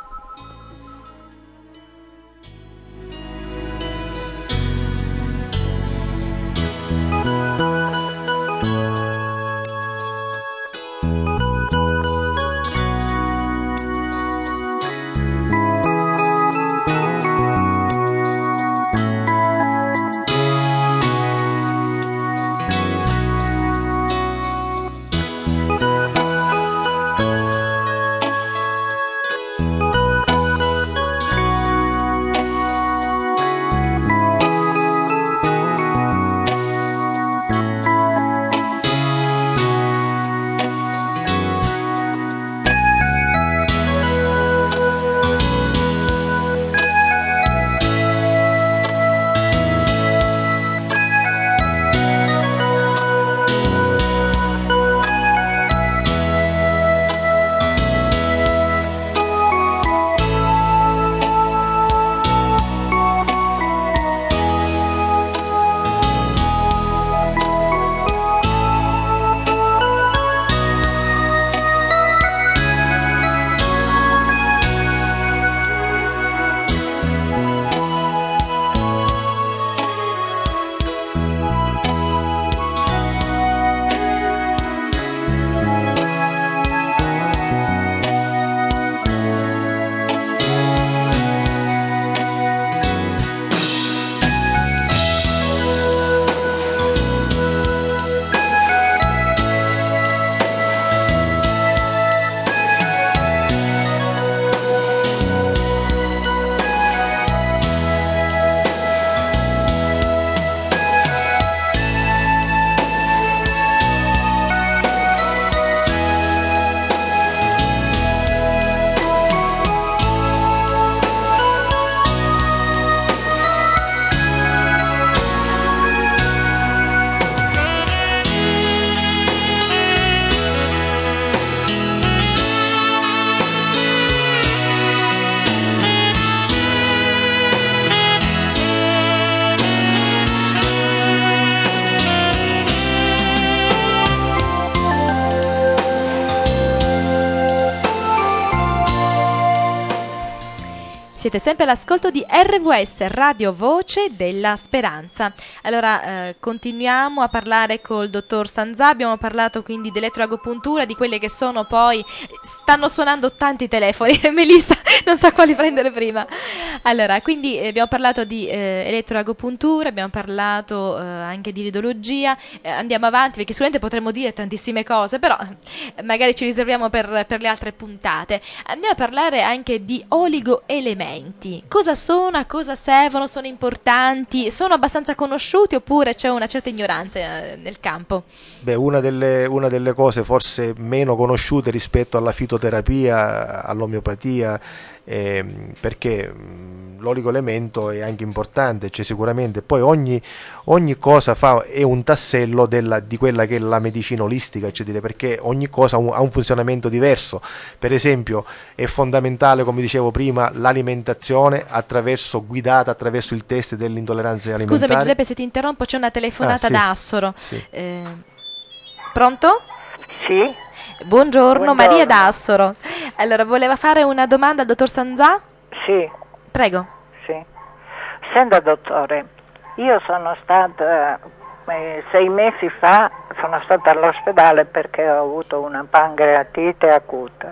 siete sempre all'ascolto di RVS, Radio Voce della Speranza. Allora, continuiamo a parlare col dottor Sanzà. Abbiamo parlato quindi di elettroagopuntura, di quelle che sono poi... Stanno suonando tanti telefoni, Melissa non sa quali prendere prima. Allora, quindi abbiamo parlato di elettroagopuntura, abbiamo parlato anche di iridologia. Andiamo avanti perché sicuramente potremmo dire tantissime cose, però magari ci riserviamo per le altre puntate. Andiamo a parlare anche di oligoelementi. Cosa sono, a cosa servono, sono importanti, sono abbastanza conosciuti oppure c'è una certa ignoranza nel campo? Beh, una delle cose forse meno conosciute rispetto alla fitoterapia, all'omeopatia, perché l'oligoelemento è anche importante, cioè sicuramente poi ogni cosa è un tassello di quella che è la medicina olistica, cioè dire, perché ogni cosa ha un funzionamento diverso. Per esempio è fondamentale, come dicevo prima, l'alimentazione guidata attraverso il test delle intolleranze alimentari. Scusami Giuseppe se ti interrompo, c'è una telefonata sì, da Assoro. sì. Pronto? Sì. Buongiorno, Maria da Assoro. Allora, voleva fare una domanda al dottor Sanzà? Sì. Prego. Sì. Senta dottore, io sono stata 6 mesi fa, sono stata all'ospedale perché ho avuto una pancreatite acuta.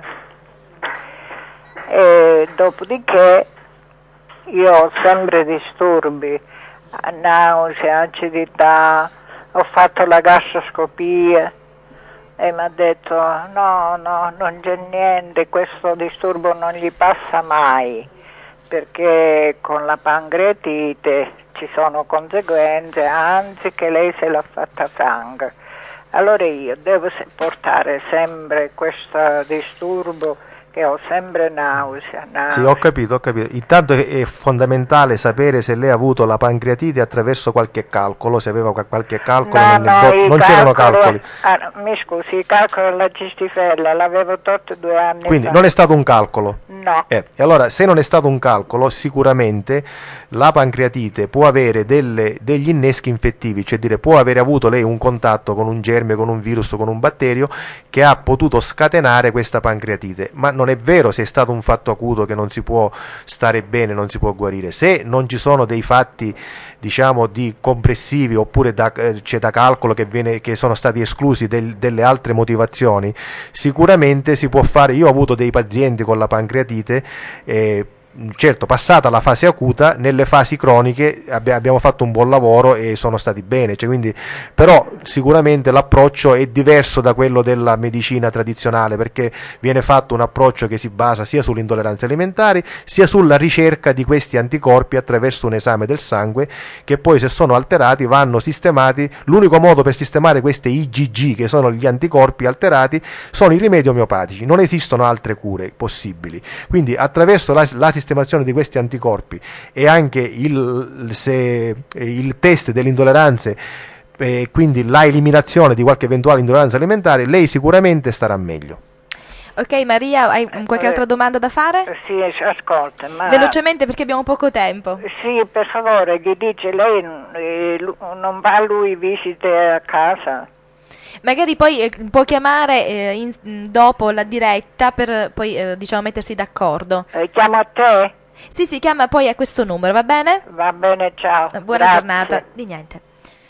E dopodiché io ho sempre disturbi, nausea, acidità, ho fatto la gastroscopia e mi ha detto no, non c'è niente, questo disturbo non gli passa mai, perché con la pancreatite ci sono conseguenze, anzi che lei se l'ha fatta franca. Allora io devo portare sempre questo disturbo, che ho sempre nausea. Sì, ho capito. Intanto è fondamentale sapere se lei ha avuto la pancreatite attraverso qualche calcolo, se aveva qualche calcolo non c'erano calcoli. Mi scusi, i calcoli della cistifella l'avevo tolto 2 anni Quindi fa. non è stato un calcolo? No. E allora, se non è stato un calcolo, sicuramente la pancreatite può avere degli inneschi infettivi, cioè dire può avere avuto lei un contatto con un germe, con un virus, con un batterio che ha potuto scatenare questa pancreatite, ma non è vero se è stato un fatto acuto che non si può stare bene, non si può guarire. Se non ci sono dei fatti, diciamo, di compressivi oppure c'è da calcolo che sono stati esclusi delle altre motivazioni, sicuramente si può fare. Io ho avuto dei pazienti con la pancreatite, certo, passata la fase acuta, nelle fasi croniche abbiamo fatto un buon lavoro e sono stati bene, cioè, quindi, però sicuramente l'approccio è diverso da quello della medicina tradizionale, perché viene fatto un approccio che si basa sia sulle intolleranze alimentari sia sulla ricerca di questi anticorpi attraverso un esame del sangue, che poi, se sono alterati, vanno sistemati. L'unico modo per sistemare queste IgG, che sono gli anticorpi alterati, sono i rimedi omeopatici, non esistono altre cure possibili. Quindi attraverso la sistemazione di questi anticorpi e anche il test delle intolleranze, quindi la eliminazione di qualche eventuale intolleranza alimentare, lei sicuramente starà meglio. Ok Maria, hai qualche altra domanda da fare? Sì, ascolta. Ma... velocemente perché abbiamo poco tempo. Sì, per favore, gli dice lei non va lui visite a casa? Magari poi può chiamare dopo la diretta per poi diciamo mettersi d'accordo. Chiamo a te? Sì, chiama poi a questo numero, va bene? Va bene, ciao. Buona Grazie. giornata. Di niente.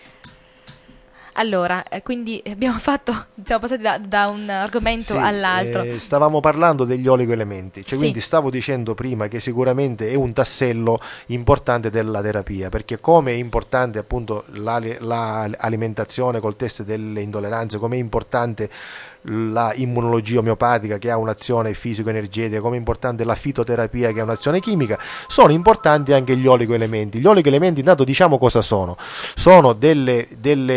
Allora, quindi siamo passati da un argomento all'altro. Stavamo parlando degli oligoelementi, Sì. quindi stavo dicendo prima che sicuramente è un tassello importante della terapia, perché come è importante appunto l'alimentazione col test delle intolleranze, come è importante la immunologia omeopatica che ha un'azione fisico-energetica, come è importante la fitoterapia che ha un'azione chimica, sono importanti anche gli oligoelementi. Gli oligoelementi, intanto diciamo cosa sono. Sono dei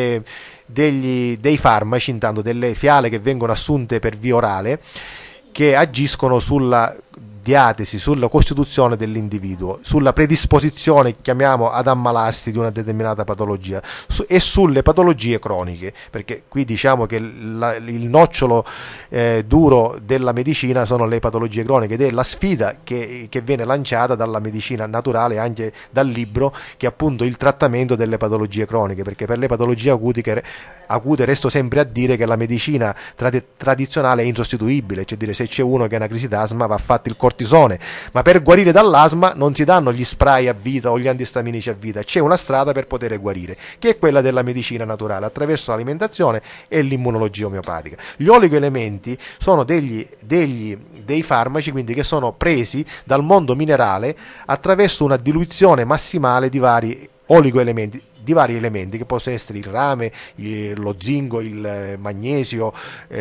farmaci, intanto delle fiale che vengono assunte per via orale, che agiscono sulla diatesi, sulla costituzione dell'individuo, sulla predisposizione, chiamiamo, ad ammalarsi di una determinata patologia e sulle patologie croniche, perché qui diciamo che il nocciolo duro della medicina sono le patologie croniche, ed è la sfida che viene lanciata dalla medicina naturale, anche dal libro, che è appunto il trattamento delle patologie croniche, perché per le patologie acute resto sempre a dire che la medicina tradizionale è insostituibile, cioè dire, se c'è uno che ha una crisi d'asma va fatto il cortisone cortisone, ma per guarire dall'asma non si danno gli spray a vita o gli antistaminici a vita, c'è una strada per poter guarire, che è quella della medicina naturale, attraverso l'alimentazione e l'immunologia omeopatica. Gli oligoelementi sono dei farmaci, quindi, che sono presi dal mondo minerale attraverso una diluizione massimale di vari oligoelementi, di vari elementi che possono essere il rame, lo zinco, il magnesio,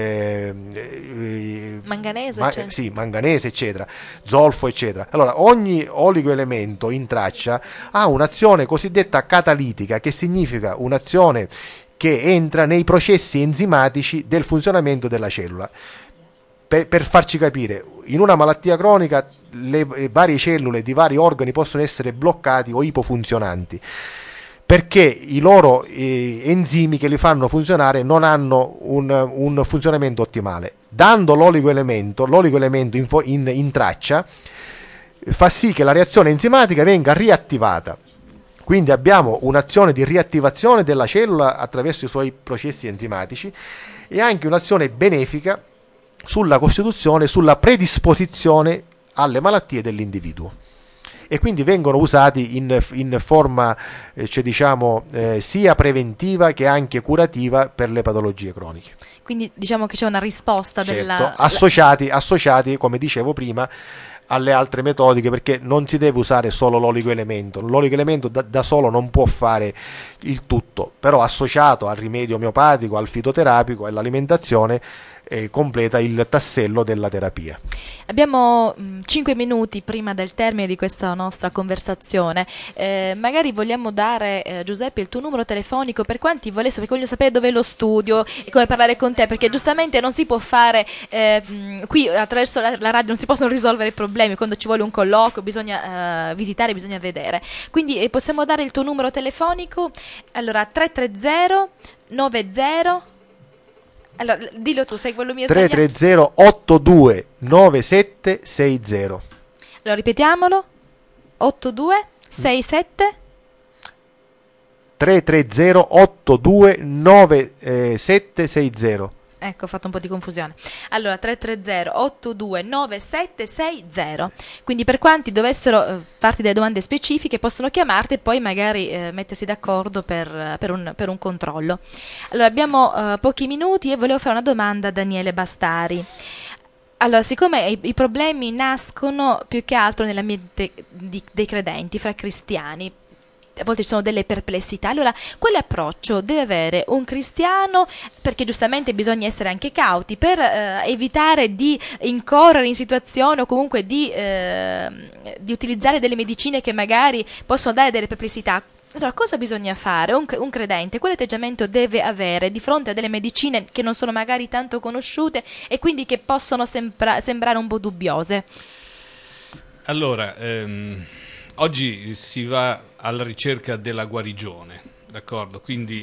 manganese, eccetera, zolfo, eccetera. Allora, ogni oligoelemento in traccia ha un'azione cosiddetta catalitica, che significa un'azione che entra nei processi enzimatici del funzionamento della cellula. Per farci capire, in una malattia cronica le varie cellule di vari organi possono essere bloccati o ipofunzionanti, perché i loro enzimi che li fanno funzionare non hanno un funzionamento ottimale. Dando l'oligoelemento in traccia, fa sì che la reazione enzimatica venga riattivata. Quindi abbiamo un'azione di riattivazione della cellula attraverso i suoi processi enzimatici e anche un'azione benefica sulla costituzione, sulla predisposizione alle malattie dell'individuo. E quindi vengono usati in forma sia preventiva che anche curativa per le patologie croniche. Quindi diciamo che c'è una risposta associati, come dicevo prima, alle altre metodiche, perché non si deve usare solo l'oligoelemento. L'oligoelemento da solo non può fare il tutto, però associato al rimedio omeopatico, al fitoterapico e all'alimentazione completa il tassello della terapia. Abbiamo 5 minuti prima del termine di questa nostra conversazione. Magari vogliamo dare, Giuseppe, il tuo numero telefonico per quanti volessero, perché voglio sapere dove è lo studio e come parlare con te, perché giustamente non si può fare qui attraverso la radio, non si possono risolvere i problemi. Quando ci vuole un colloquio bisogna visitare, bisogna vedere. Quindi possiamo dare il tuo numero telefonico. Allora, 330 90. Allora, dillo tu, sai quello mio? 330 82 9760. Allora, ripetiamolo. 8267 330 82 9760. Ecco, ho fatto un po' di confusione. Allora, 330 82 9760. Quindi per quanti dovessero farti delle domande specifiche possono chiamarti e poi magari mettersi d'accordo per un controllo. Allora, abbiamo pochi minuti e volevo fare una domanda a Daniele Bastari. Allora, siccome i problemi nascono più che altro nell'ambiente dei credenti, fra cristiani, a volte ci sono delle perplessità. Allora, quale approccio deve avere un cristiano, perché giustamente bisogna essere anche cauti, per evitare di incorrere in situazioni o comunque di utilizzare delle medicine che magari possono dare delle perplessità? Allora, cosa bisogna fare? Un credente, quale atteggiamento deve avere di fronte a delle medicine che non sono magari tanto conosciute e quindi che possono sembrare un po' dubbiose? Allora, oggi si va alla ricerca della guarigione, d'accordo? Quindi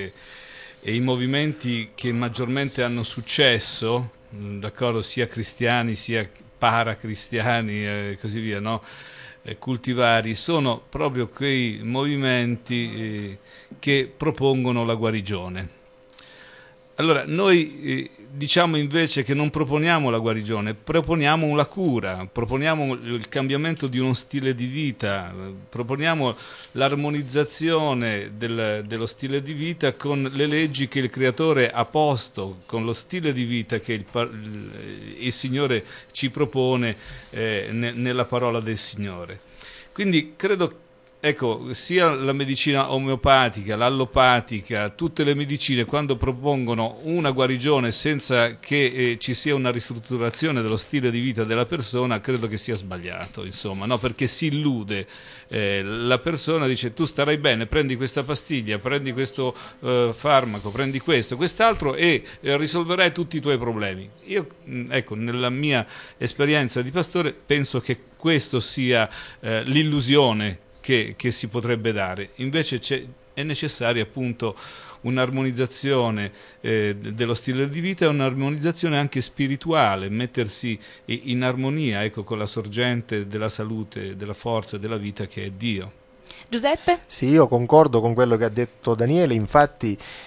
i movimenti che maggiormente hanno successo, d'accordo, sia cristiani sia paracristiani e così via, no? Cultivari, sono proprio quei movimenti che propongono la guarigione. Allora, noi diciamo invece che non proponiamo la guarigione, proponiamo la cura, proponiamo il cambiamento di uno stile di vita, proponiamo l'armonizzazione dello stile di vita con le leggi che il Creatore ha posto, con lo stile di vita che il Signore ci propone nella parola del Signore. Quindi credo, ecco, sia la medicina omeopatica, l'allopatica, tutte le medicine, quando propongono una guarigione senza che ci sia una ristrutturazione dello stile di vita della persona, credo che sia sbagliato, insomma, no? Perché si illude la persona, dice tu starai bene, prendi questa pastiglia, prendi questo farmaco, prendi questo, quest'altro e risolverai tutti i tuoi problemi. Io, ecco, nella mia esperienza di pastore penso che questo sia l'illusione che si potrebbe dare. Invece è necessaria appunto un'armonizzazione dello stile di vita e un'armonizzazione anche spirituale, mettersi in armonia, ecco, con la sorgente della salute, della forza e della vita che è Dio. Giuseppe? Sì, io concordo con quello che ha detto Daniele, infatti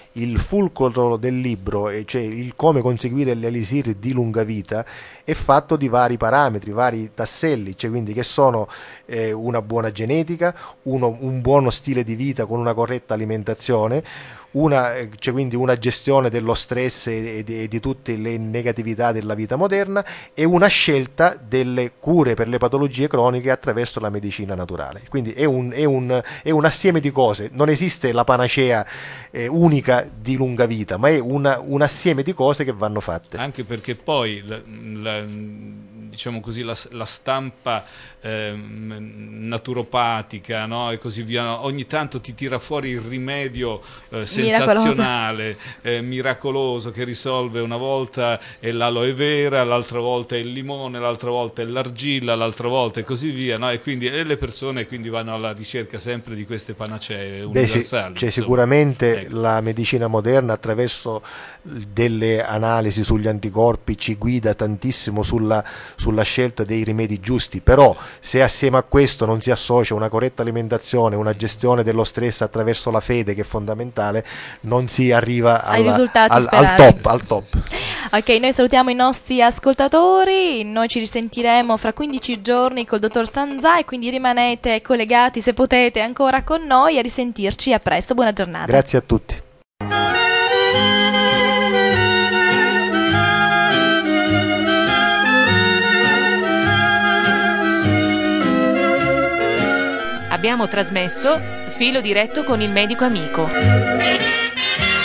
il fulcro del libro, cioè il come conseguire l'elisir di lunga vita, è fatto di vari parametri, vari tasselli, cioè quindi che sono una buona genetica, un buono stile di vita con una corretta alimentazione, cioè quindi una gestione dello stress e di tutte le negatività della vita moderna, e una scelta delle cure per le patologie croniche attraverso la medicina naturale. Quindi è un assieme di cose, non esiste la panacea unica di lunga vita, ma è un assieme di cose che vanno fatte. Anche perché poi diciamo così, la stampa naturopatica, no? E così via, ogni tanto ti tira fuori il rimedio sensazionale, miracoloso, che risolve. Una volta è l'aloe vera, l'altra volta è il limone, l'altra volta è l'argilla, l'altra volta e così via, no? E quindi le persone quindi vanno alla ricerca sempre di queste panacee universali. C'è sicuramente, ecco, la medicina moderna attraverso delle analisi sugli anticorpi ci guida tantissimo sulla scelta dei rimedi giusti, però se assieme a questo non si associa una corretta alimentazione, una gestione dello stress attraverso la fede, che è fondamentale, non si arriva ai risultati al top. Ok, noi salutiamo i nostri ascoltatori, noi ci risentiremo fra 15 giorni col dottor Sanzà, e quindi rimanete collegati se potete ancora con noi. A risentirci, a presto, buona giornata. Grazie a tutti. Abbiamo trasmesso Filo diretto con il medico amico.